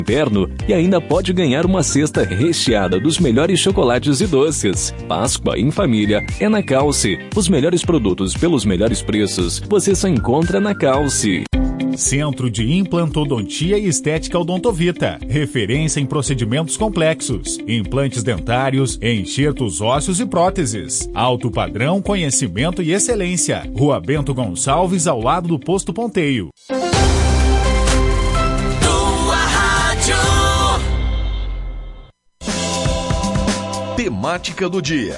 Inverno e ainda pode ganhar uma cesta recheada dos melhores chocolates e doces. Páscoa em família é na Calce. Os melhores produtos pelos melhores preços você só encontra na Calce. Centro de Implantodontia e Estética Odontovita. Referência em procedimentos complexos, implantes dentários, enxertos ósseos e próteses. Alto padrão, conhecimento e excelência. Rua Bento Gonçalves, ao lado do Posto Ponteio. Temática do dia.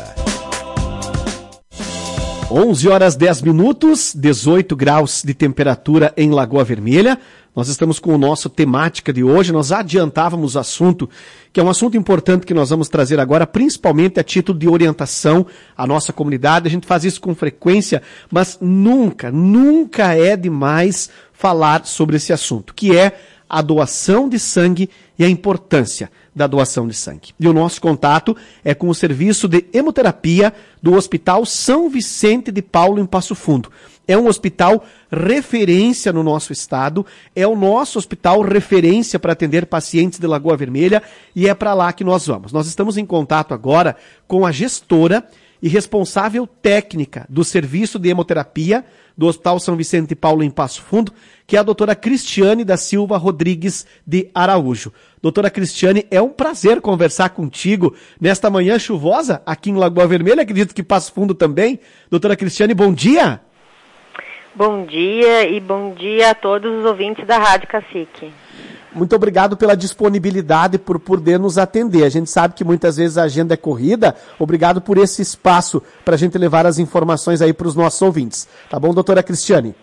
11 horas 10 minutos, 18 graus de temperatura em Lagoa Vermelha. Nós estamos com o nosso temática de hoje. Nós adiantávamos o assunto, que é um assunto importante que nós vamos trazer agora, principalmente a título de orientação à nossa comunidade. A gente faz isso com frequência, mas nunca é demais falar sobre esse assunto, que é a doação de sangue e a importância da doação de sangue. E o nosso contato é com o serviço de hemoterapia do Hospital São Vicente de Paulo, em Passo Fundo. É um hospital referência no nosso estado, é o nosso hospital referência para atender pacientes de Lagoa Vermelha e é para lá que nós vamos. Nós estamos em contato agora com a gestora e responsável técnica do serviço de hemoterapia do Hospital São Vicente de Paulo, em Passo Fundo, que é a doutora Cristiane da Silva Rodrigues de Araújo. Doutora Cristiane, é um prazer conversar contigo nesta manhã chuvosa aqui em Lagoa Vermelha, acredito que Passo Fundo também. Doutora Cristiane, bom dia! Bom dia e bom dia a todos os ouvintes da Rádio Cacique. Muito obrigado pela disponibilidade, por poder nos atender. A gente sabe que muitas vezes a agenda é corrida. Obrigado por esse espaço para a gente levar as informações aí para os nossos ouvintes. Tá bom, doutora Cristiane?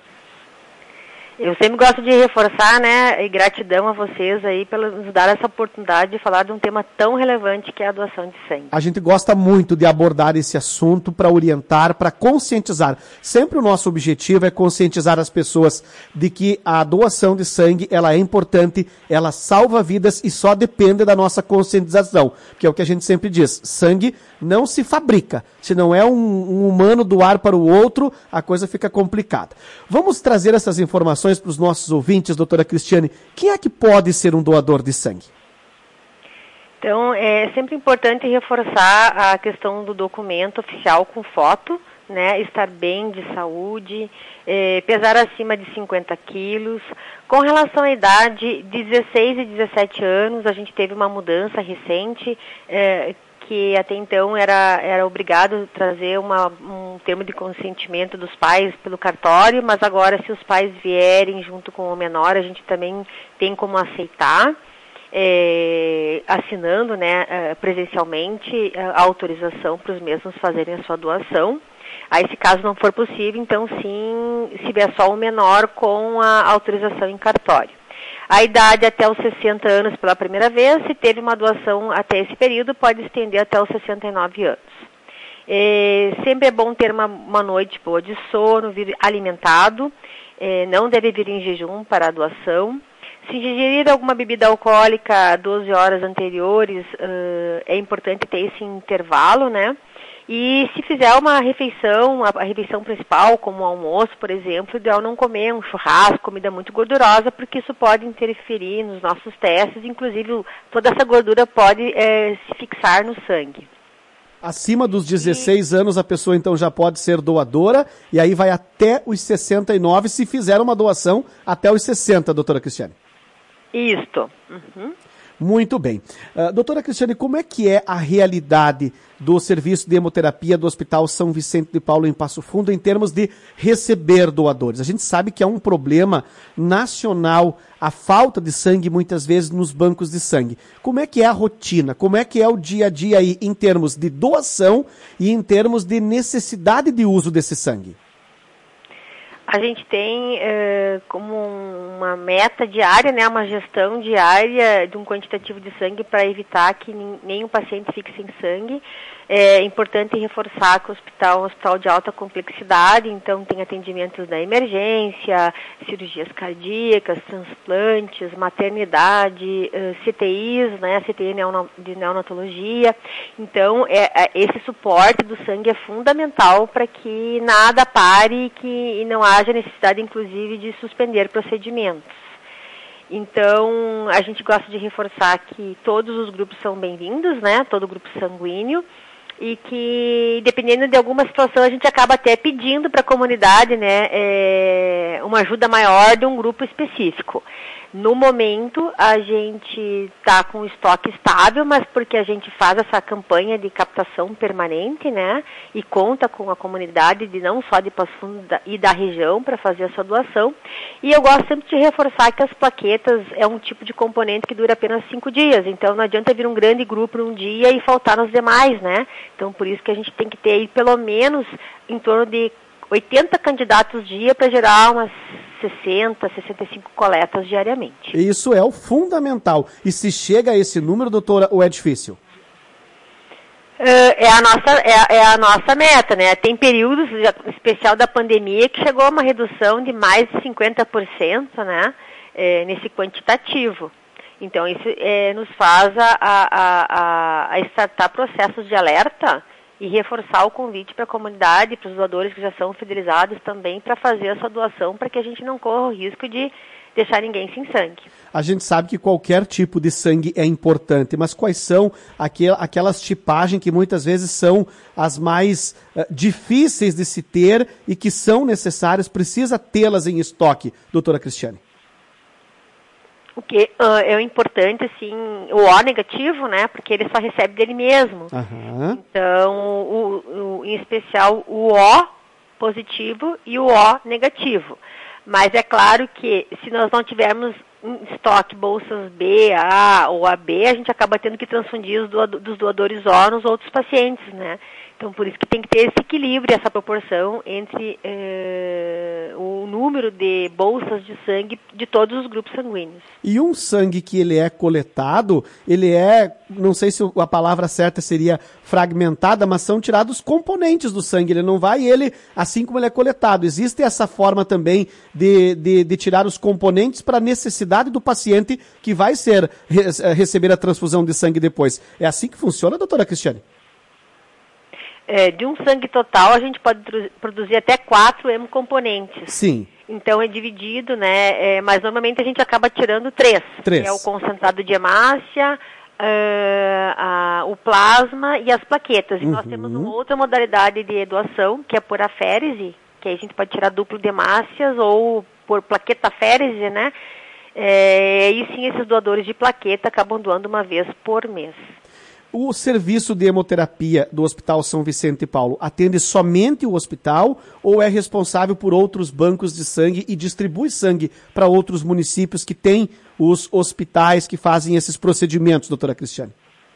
Eu sempre gosto de reforçar, né, e gratidão a vocês aí por nos dar essa oportunidade de falar de um tema tão relevante que é a doação de sangue. A gente gosta muito de abordar esse assunto para orientar, para conscientizar. Sempre o nosso objetivo é conscientizar as pessoas de que a doação de sangue, ela é importante, ela salva vidas e só depende da nossa conscientização, que é o que a gente sempre diz, sangue não se fabrica. Se não é um humano doar para o outro, a coisa fica complicada. Vamos trazer essas informações para os nossos ouvintes, doutora Cristiane. Quem é que pode ser um doador de sangue? Então, é sempre importante reforçar a questão do documento oficial com foto, né, estar bem de saúde, pesar acima de 50 quilos. Com relação à idade, 16 e 17 anos, a gente teve uma mudança recente, que até então era obrigado trazer um termo de consentimento dos pais pelo cartório, mas agora se os pais vierem junto com o menor, a gente também tem como aceitar, assinando, né, presencialmente a autorização para os mesmos fazerem a sua doação. Aí, se caso não for possível, então sim, se vier só o menor com a autorização em cartório. A idade até os 60 anos pela primeira vez, se teve uma doação até esse período, pode estender até os 69 anos. Sempre é bom ter uma noite boa de sono, vir alimentado, não deve vir em jejum para a doação. Se ingerir alguma bebida alcoólica 12 horas anteriores, é importante ter esse intervalo, né? E se fizer uma refeição, a refeição principal, como o almoço, por exemplo, o ideal não comer um churrasco, comida muito gordurosa, porque isso pode interferir nos nossos testes, inclusive toda essa gordura pode se fixar no sangue. Acima dos 16 anos a pessoa então já pode ser doadora, e aí vai até os 69, se fizer uma doação até os 60, doutora Cristiane. Isto. Uhum. Muito bem. Doutora Cristiane, como é que é a realidade do serviço de hemoterapia do Hospital São Vicente de Paulo, em Passo Fundo, em termos de receber doadores? A gente sabe que é um problema nacional a falta de sangue, muitas vezes, nos bancos de sangue. Como é que é a rotina? Como é que é o dia a dia aí, em termos de doação e em termos de necessidade de uso desse sangue? A gente tem como uma meta diária, né, uma gestão diária de um quantitativo de sangue para evitar que nenhum paciente fique sem sangue. É importante reforçar que o hospital é um hospital de alta complexidade, então tem atendimentos da emergência, cirurgias cardíacas, transplantes, maternidade, CTIs, né, CTI de neonatologia. Então, esse suporte do sangue é fundamental para que nada pare e não haja necessidade, inclusive, de suspender procedimentos. Então, a gente gosta de reforçar que todos os grupos são bem-vindos, né? Todo grupo sanguíneo. E que, dependendo de alguma situação, a gente acaba até pedindo para a comunidade, né, uma ajuda maior de um grupo específico. No momento, a gente está com o estoque estável, mas porque a gente faz essa campanha de captação permanente, né, e conta com a comunidade de não só de Passo Fundo e da região para fazer a sua doação. E eu gosto sempre de reforçar que as plaquetas é um tipo de componente que dura apenas 5 dias, então não adianta vir um grande grupo num dia e faltar nos demais, né? Então, por isso que a gente tem que ter aí pelo menos em torno de 80 candidatos dia para gerar umas 60, 65 coletas diariamente. Isso é o fundamental. E se chega a esse número, doutora, ou é difícil? É a nossa meta, né? Tem períodos, em especial da pandemia, que chegou a uma redução de mais de 50%, né? Nesse quantitativo. Então, isso nos faz a startar processos de alerta e reforçar o convite para a comunidade, para os doadores que já são fidelizados também, para fazer essa doação, para que a gente não corra o risco de deixar ninguém sem sangue. A gente sabe que qualquer tipo de sangue é importante, mas quais são aquelas tipagens que muitas vezes são as mais difíceis de se ter e que são necessárias, precisa tê-las em estoque, doutora Cristiane? O que é importante, assim, o O negativo, né, porque ele só recebe dele mesmo. Uhum. Então, em especial, o O positivo e o O negativo. Mas é claro que se nós não tivermos em estoque bolsas B, A ou AB, a gente acaba tendo que transfundir dos doadores O nos outros pacientes, né? Então, por isso que tem que ter esse equilíbrio, essa proporção entre o número de bolsas de sangue de todos os grupos sanguíneos. E um sangue que ele é coletado, ele não sei se a palavra certa seria fragmentada, mas são tirados componentes do sangue, ele não vai assim como ele é coletado. Existe essa forma também de tirar os componentes para a necessidade do paciente que vai receber a transfusão de sangue depois. É assim que funciona, doutora Cristiane? De um sangue total, a gente pode produzir até 4 hemocomponentes. Sim. Então, é dividido, né? Mas normalmente a gente acaba tirando 3. Que é o concentrado de hemácia, o plasma e as plaquetas. E nós temos uma outra modalidade de doação, que é por aférese, que aí a gente pode tirar duplo de hemácias ou por plaquetaférese, né? E sim, esses doadores de plaqueta acabam doando uma vez por mês. O serviço de hemoterapia do Hospital São Vicente e Paulo atende somente o hospital ou é responsável por outros bancos de sangue e distribui sangue para outros municípios que têm os hospitais que fazem esses procedimentos, doutora Cristiane?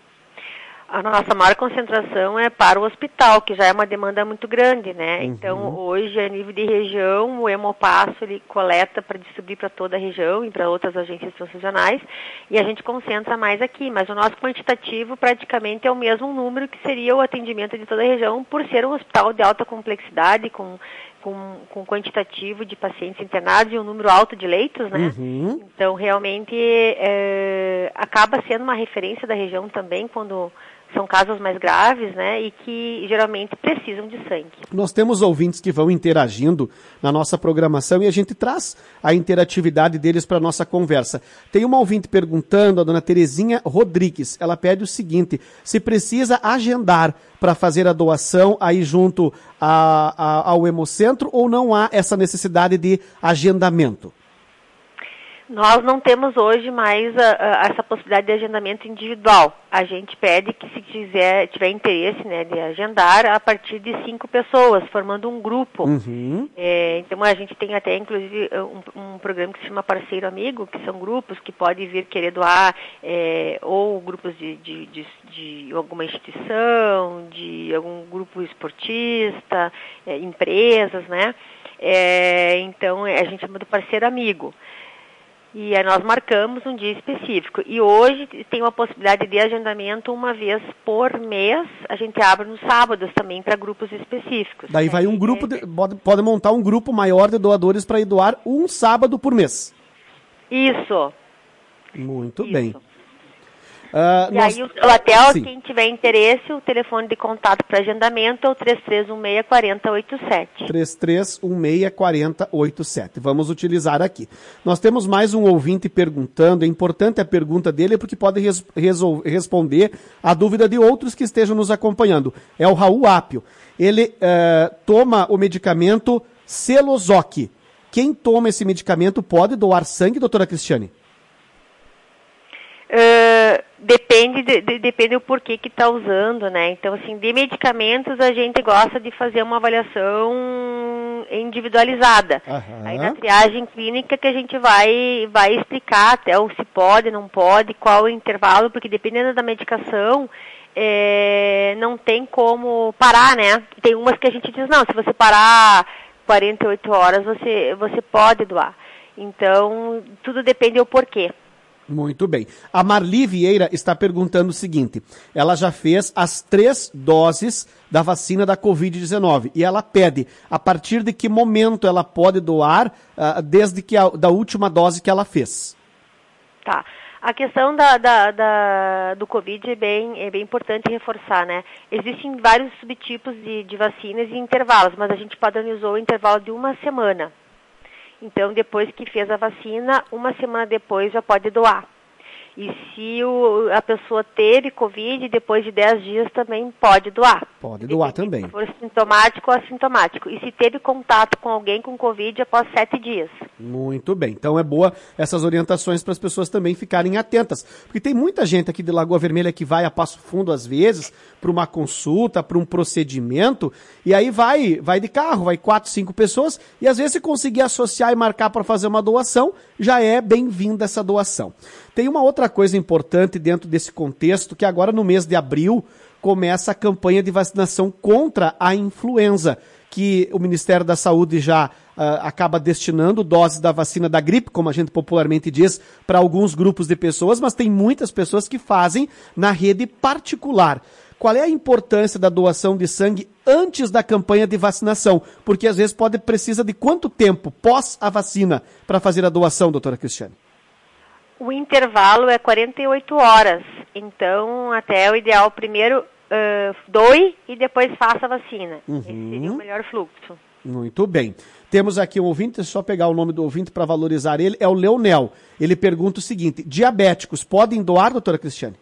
A nossa maior concentração é para o hospital, que já é uma demanda muito grande, né? Então, hoje, a nível de região, o Hemopasso, ele coleta para distribuir para toda a região e para outras agências transfusionais, e a gente concentra mais aqui, mas o nosso quantitativo praticamente é o mesmo número que seria o atendimento de toda a região, por ser um hospital de alta complexidade, com quantitativo de pacientes internados e um número alto de leitos, né? Então, realmente, acaba sendo uma referência da região também, quando são casos mais graves, né, e que geralmente precisam de sangue. Nós temos ouvintes que vão interagindo na nossa programação e a gente traz a interatividade deles para a nossa conversa. Tem uma ouvinte perguntando, a dona Terezinha Rodrigues, ela pede o seguinte: se precisa agendar para fazer a doação aí junto ao Hemocentro ou não há essa necessidade de agendamento? Nós não temos hoje mais essa possibilidade de agendamento individual. A gente pede que, se tiver interesse, né, de agendar, a partir de 5 pessoas, formando um grupo. Então, a gente tem até, inclusive, um programa que se chama Parceiro Amigo, que são grupos que podem vir querer doar, ou grupos de alguma instituição, de algum grupo esportista, empresas, né? Então, a gente chama do Parceiro Amigo. E aí nós marcamos um dia específico. E hoje tem uma possibilidade de agendamento uma vez por mês. A gente abre nos sábados também para grupos específicos. Daí vai um grupo, pode montar um grupo maior de doadores para ir doar um sábado por mês. Isso. Muito bem. E aí o hotel, quem tiver interesse, o telefone de contato para agendamento é o 3316-4087. 3316-4087. Vamos utilizar aqui. Nós temos mais um ouvinte perguntando, é importante a pergunta dele porque pode responder a dúvida de outros que estejam nos acompanhando. É o Raul Apio. Ele toma o medicamento Celozoc. Quem toma esse medicamento pode doar sangue, doutora Cristiane? Depende do porquê que está usando, né? Então, assim, de medicamentos a gente gosta de fazer uma avaliação individualizada. Aí na triagem clínica que a gente vai explicar até o se pode, não pode, qual o intervalo, porque dependendo da medicação, não tem como parar, né? Tem umas que a gente diz, não, se você parar 48 horas, você pode doar. Então, tudo depende do porquê. Muito bem. A Marli Vieira está perguntando o seguinte, ela já fez as 3 doses da vacina da Covid-19 e ela pede, a partir de que momento ela pode doar, desde que da última dose que ela fez? Tá. A questão do Covid é bem importante reforçar, né? Existem vários subtipos de vacinas e intervalos, mas a gente padronizou o intervalo de 1 semana. Então, depois que fez a vacina, 1 semana depois já pode doar. E se a pessoa teve Covid, depois de 10 dias também pode doar. Pode doar também. Se for sintomático ou assintomático. E se teve contato com alguém com Covid após 7 dias. Muito bem. Então é boa essas orientações para as pessoas também ficarem atentas. Porque tem muita gente aqui de Lagoa Vermelha que vai a Passo Fundo às vezes para uma consulta, para um procedimento, e aí vai de carro, vai 4, 5 pessoas, e às vezes se conseguir associar e marcar para fazer uma doação, já é bem-vinda essa doação. Tem uma outra coisa importante dentro desse contexto, que agora no mês de abril começa a campanha de vacinação contra a influenza, que o Ministério da Saúde já acaba destinando doses da vacina da gripe, como a gente popularmente diz, para alguns grupos de pessoas, mas tem muitas pessoas que fazem na rede particular. Qual é a importância da doação de sangue antes da campanha de vacinação? Porque às vezes precisa de quanto tempo pós a vacina para fazer a doação, doutora Cristiane? O intervalo é 48 horas, então até o ideal primeiro doe e depois faça a vacina. Esse seria o melhor fluxo. Muito bem. Temos aqui um ouvinte, deixa eu só pegar o nome do ouvinte para valorizar ele, é o Leonel. Ele pergunta o seguinte, diabéticos podem doar, doutora Cristiane?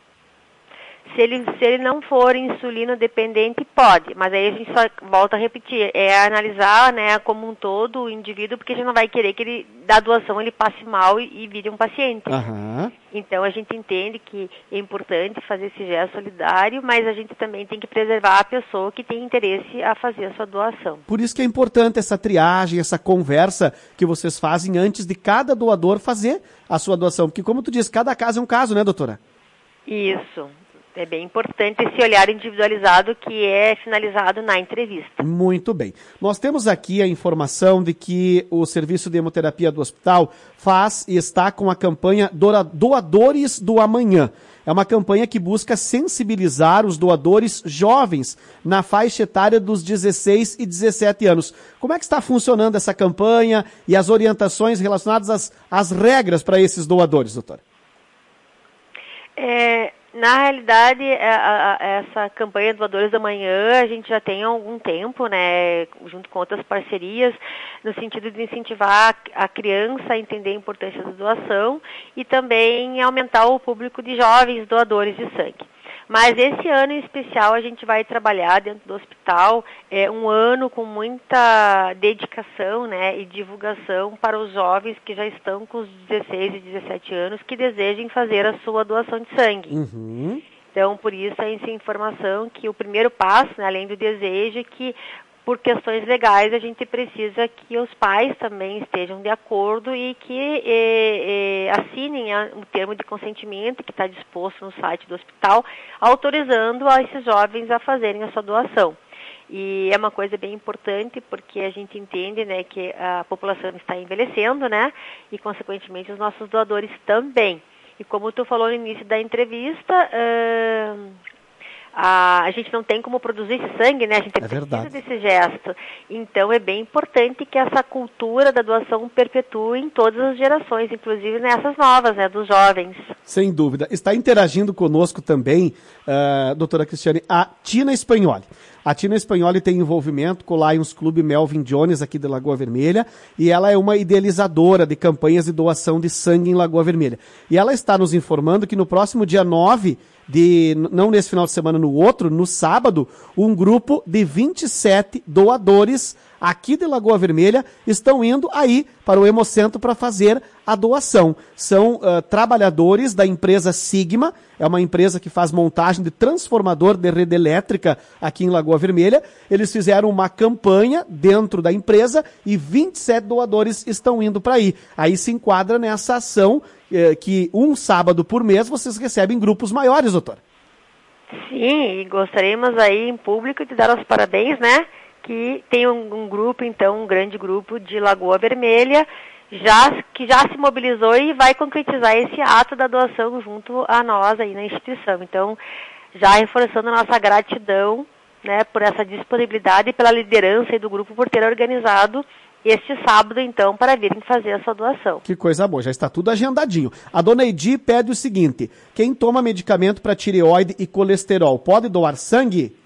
Se ele não for insulino dependente, pode, mas aí a gente só volta a repetir, analisar, né, como um todo o indivíduo, porque a gente não vai querer que ele, da doação, ele passe mal e vire um paciente. Então a gente entende que é importante fazer esse gesto solidário, mas a gente também tem que preservar a pessoa que tem interesse a fazer a sua doação. Por isso que é importante essa triagem, essa conversa que vocês fazem antes de cada doador fazer a sua doação, porque como tu diz, cada caso é um caso, né, doutora? Isso. É bem importante esse olhar individualizado que é finalizado na entrevista. Muito bem. Nós temos aqui a informação de que o Serviço de Hemoterapia do Hospital faz e está com a campanha Doadores do Amanhã. É uma campanha que busca sensibilizar os doadores jovens na faixa etária dos 16 e 17 anos. Como é que está funcionando essa campanha e as orientações relacionadas às regras para esses doadores, doutora? Na realidade, essa campanha Doadores da Manhã, a gente já tem há algum tempo, né, junto com outras parcerias, no sentido de incentivar a criança a entender a importância da doação e também aumentar o público de jovens doadores de sangue. Mas esse ano em especial a gente vai trabalhar dentro do hospital um ano com muita dedicação, né, e divulgação para os jovens que já estão com os 16 e 17 anos que desejem fazer a sua doação de sangue. Então, por isso, essa informação que o primeiro passo, né, além do desejo, é que por questões legais, a gente precisa que os pais também estejam de acordo e que assinem o termo de consentimento que está disposto no site do hospital, autorizando a esses jovens a fazerem a sua doação. E é uma coisa bem importante porque a gente entende, né, que a população está envelhecendo, né, e consequentemente os nossos doadores também. E como tu falou no início da entrevista, a gente não tem como produzir esse sangue, né? A gente precisa desse gesto. Então é bem importante que essa cultura da doação perpetue em todas as gerações, inclusive nessas novas, né, dos jovens. Sem dúvida. Está interagindo conosco também, doutora Cristiane, a Tina Spagnoli. A Tina Spagnoli tem envolvimento com o Lions Club Melvin Jones aqui de Lagoa Vermelha, e ela é uma idealizadora de campanhas de doação de sangue em Lagoa Vermelha. E ela está nos informando que no próximo dia 9, não nesse final de semana, no outro, no sábado, um grupo de 27 doadores aqui de Lagoa Vermelha estão indo aí para o Hemocentro para fazer a doação. São trabalhadores da empresa Sigma, é uma empresa que faz montagem de transformador de rede elétrica aqui em Lagoa Vermelha. Eles fizeram uma campanha dentro da empresa e 27 doadores estão indo para aí. Aí se enquadra nessa ação que um sábado por mês vocês recebem grupos maiores, doutora. Sim, e gostaríamos aí em público de dar os parabéns, né? Que tem um grupo, então, um grande grupo de Lagoa Vermelha, que já se mobilizou e vai concretizar esse ato da doação junto a nós aí na instituição. Então, já reforçando a nossa gratidão, né, por essa disponibilidade e pela liderança aí do grupo por ter organizado este sábado, então, para virem fazer a sua doação. Que coisa boa, já está tudo agendadinho. A dona Edi pede o seguinte: quem toma medicamento para tireoide e colesterol pode doar sangue?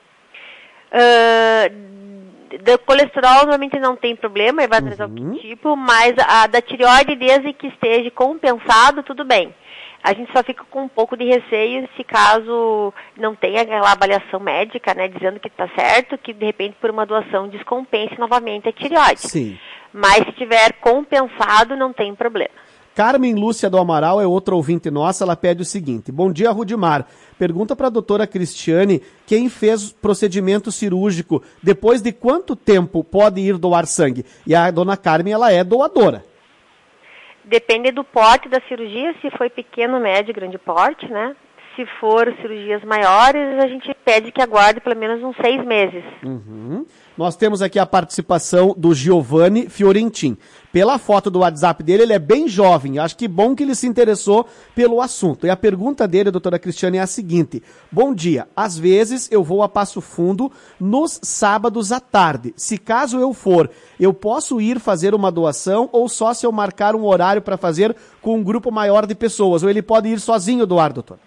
Do colesterol normalmente não tem problema, ele vai trazer algum tipo, mas a da tireoide, desde que esteja compensado, tudo bem. A gente só fica com um pouco de receio se caso não tenha aquela avaliação médica, né, dizendo que está certo, que de repente por uma doação descompense novamente a tireoide. Sim. Mas se tiver compensado, não tem problema. Carmen Lúcia do Amaral é outra ouvinte nossa, ela pede o seguinte: bom dia, Rudimar. Pergunta para a doutora Cristiane quem fez procedimento cirúrgico, depois de quanto tempo pode ir doar sangue? E a dona Carmen, ela é doadora. Depende do porte da cirurgia, se foi pequeno, médio, grande porte, né? Se for cirurgias maiores, a gente pede que aguarde pelo menos uns 6 meses. Nós temos aqui a participação do Giovanni Fiorentin. Pela foto do WhatsApp dele, ele é bem jovem. Acho que bom que ele se interessou pelo assunto. E a pergunta dele, doutora Cristiane, é a seguinte: bom dia, às vezes eu vou a Passo Fundo nos sábados à tarde. Se caso eu for, eu posso ir fazer uma doação ou só se eu marcar um horário para fazer com um grupo maior de pessoas? Ou ele pode ir sozinho doar, doutor?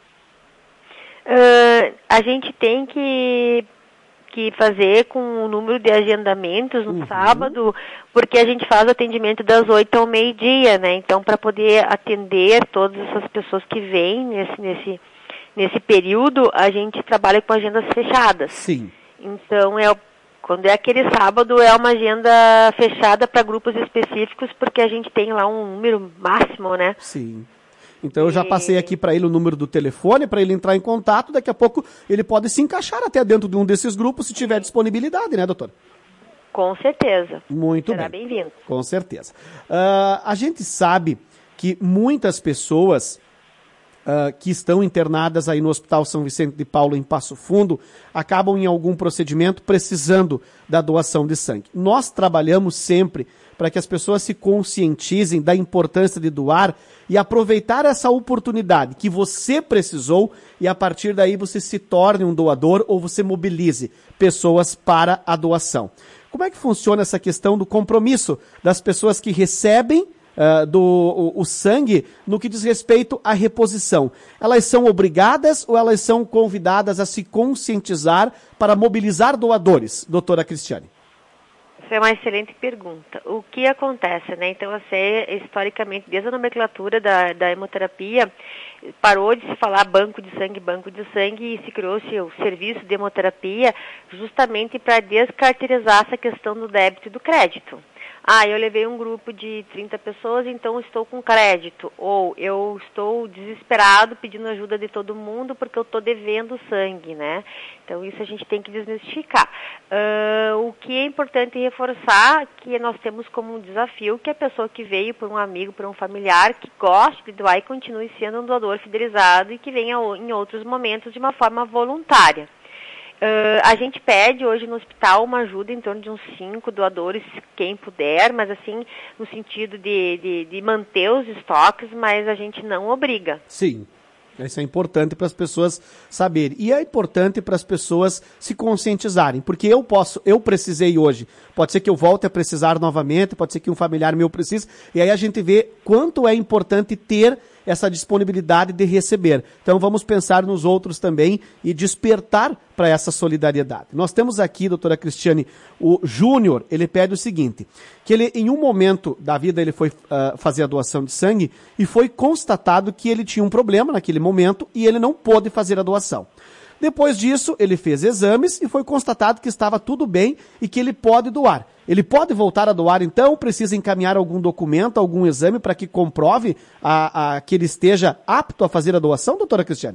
A gente tem que fazer com o número de agendamentos no sábado, porque a gente faz o atendimento das 8 ao meio-dia, né? Então, para poder atender todas essas pessoas que vêm nesse período, a gente trabalha com agendas fechadas. Sim. Então, quando é aquele sábado, é uma agenda fechada para grupos específicos, porque a gente tem lá um número máximo, né? Sim. Então eu já passei aqui para ele o número do telefone, para ele entrar em contato. Daqui a pouco ele pode se encaixar até dentro de um desses grupos, se tiver disponibilidade, né, doutora? Com certeza. Muito Será bem. bem-vindo. Com certeza. A gente sabe que muitas pessoas que estão internadas aí no Hospital São Vicente de Paulo, em Passo Fundo, acabam em algum procedimento precisando da doação de sangue. Nós trabalhamos sempre para que as pessoas se conscientizem da importância de doar e aproveitar essa oportunidade que você precisou e a partir daí você se torne um doador ou você mobilize pessoas para a doação. Como é que funciona essa questão do compromisso das pessoas que recebem o sangue no que diz respeito à reposição? Elas são obrigadas ou elas são convidadas a se conscientizar para mobilizar doadores, doutora Cristiane? Essa é uma excelente pergunta. O que acontece, né? Então, historicamente, desde a nomenclatura da hemoterapia, parou de se falar banco de sangue, e se criou-se o serviço de hemoterapia justamente para descaracterizar essa questão do débito e do crédito. Eu levei um grupo de 30 pessoas, então estou com crédito. Ou eu estou desesperado pedindo ajuda de todo mundo porque eu estou devendo sangue, né? Então isso a gente tem que desmistificar. O que é importante reforçar que nós temos como um desafio que a pessoa que veio por um amigo, por um familiar, que goste de doar e continue sendo um doador fidelizado e que venha em outros momentos de uma forma voluntária. A gente pede hoje no hospital uma ajuda em torno de uns 5 doadores, quem puder, mas assim, no sentido de manter os estoques, mas a gente não obriga. Sim. Isso é importante para as pessoas saberem. E é importante para as pessoas se conscientizarem. Porque eu precisei hoje. Pode ser que eu volte a precisar novamente, pode ser que um familiar meu precise. E aí a gente vê quanto é importante ter essa disponibilidade de receber. Então vamos pensar nos outros também e despertar para essa solidariedade. Nós temos aqui, doutora Cristiane, o Júnior, ele pede o seguinte, que ele em um momento da vida ele foi fazer a doação de sangue e foi constatado que ele tinha um problema naquele momento e ele não pôde fazer a doação. Depois disso, ele fez exames e foi constatado que estava tudo bem e que ele pode doar. Ele pode voltar a doar, então? Precisa encaminhar algum documento, algum exame para que comprove que ele esteja apto a fazer a doação, doutora Cristiane?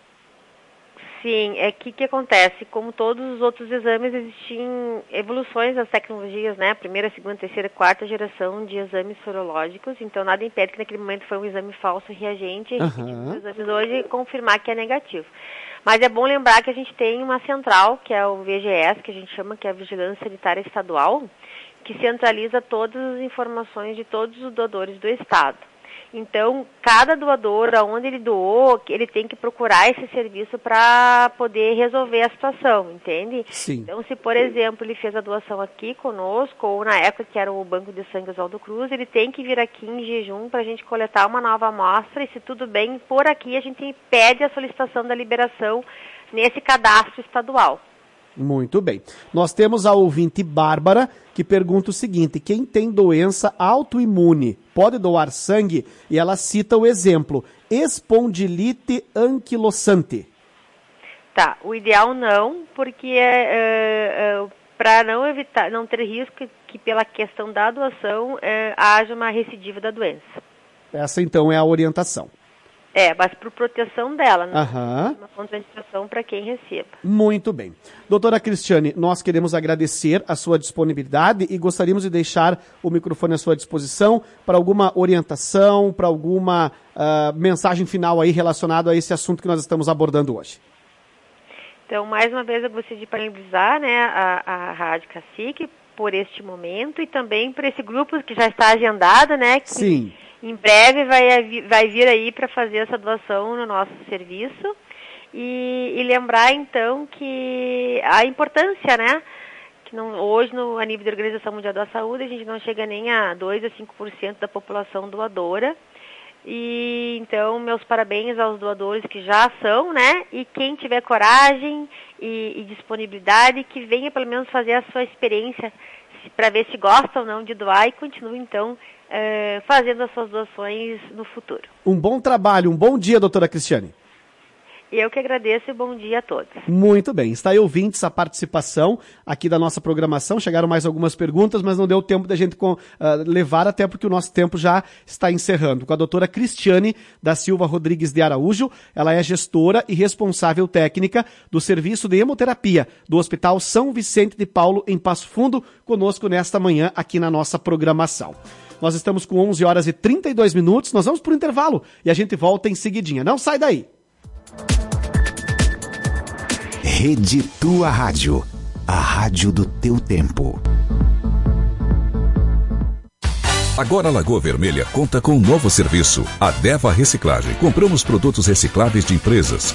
Sim, que acontece? Como todos os outros exames, existem evoluções das tecnologias, né? Primeira, segunda, terceira, quarta geração de exames sorológicos. Então, nada impede que naquele momento foi um exame falso reagente e os exames hoje confirmar que é negativo. Mas é bom lembrar que a gente tem uma central, que é o VGS, que a gente chama que é a Vigilância Sanitária Estadual, que centraliza todas as informações de todos os doadores do Estado. Então, cada doador, aonde ele doou, ele tem que procurar esse serviço para poder resolver a situação, entende? Sim. Então, se, por exemplo, ele fez a doação aqui conosco, ou na época que era o Banco de Sangue Oswaldo Cruz, ele tem que vir aqui em jejum para a gente coletar uma nova amostra e, se tudo bem, por aqui a gente pede a solicitação da liberação nesse cadastro estadual. Muito bem. Nós temos a ouvinte Bárbara, que pergunta o seguinte, quem tem doença autoimune pode doar sangue? E ela cita o exemplo, espondilite anquilosante. Tá, o ideal não, porque para não ter risco que pela questão da doação haja uma recidiva da doença. Essa então é a orientação. Mas por proteção dela, né? Uma contraindicação para quem receba. Muito bem. Doutora Cristiane, nós queremos agradecer a sua disponibilidade e gostaríamos de deixar o microfone à sua disposição para alguma orientação, para alguma mensagem final aí relacionada a esse assunto que nós estamos abordando hoje. Então, mais uma vez, eu gostaria de parabenizar, né, a Rádio Cacique por este momento e também por esse grupo que já está agendado, né? Que Sim. Em breve vai vir aí para fazer essa doação no nosso serviço e lembrar então que a importância, né, que hoje a nível da Organização Mundial da Saúde a gente não chega nem a 2 a 5% da população doadora e então meus parabéns aos doadores que já são, né, e quem tiver coragem e disponibilidade que venha pelo menos fazer a sua experiência para ver se gosta ou não de doar e continue então fazendo as suas doações no futuro. Um bom trabalho, um bom dia, doutora Cristiane. Eu que agradeço e bom dia a todos. Muito bem, está aí, ouvintes, a participação aqui da nossa programação. Chegaram mais algumas perguntas, mas não deu tempo da gente levar, até porque o nosso tempo já está encerrando. Com a doutora Cristiane da Silva Rodrigues de Araújo, ela é gestora e responsável técnica do Serviço de Hemoterapia do Hospital São Vicente de Paulo, em Passo Fundo, conosco nesta manhã aqui na nossa programação. Nós estamos com 11 horas e 32 minutos, nós vamos para o intervalo e a gente volta em seguidinha. Não sai daí! Rede Tua Rádio, a rádio do teu tempo. Agora a Lagoa Vermelha conta com um novo serviço, a Deva Reciclagem. Compramos produtos recicláveis de empresas,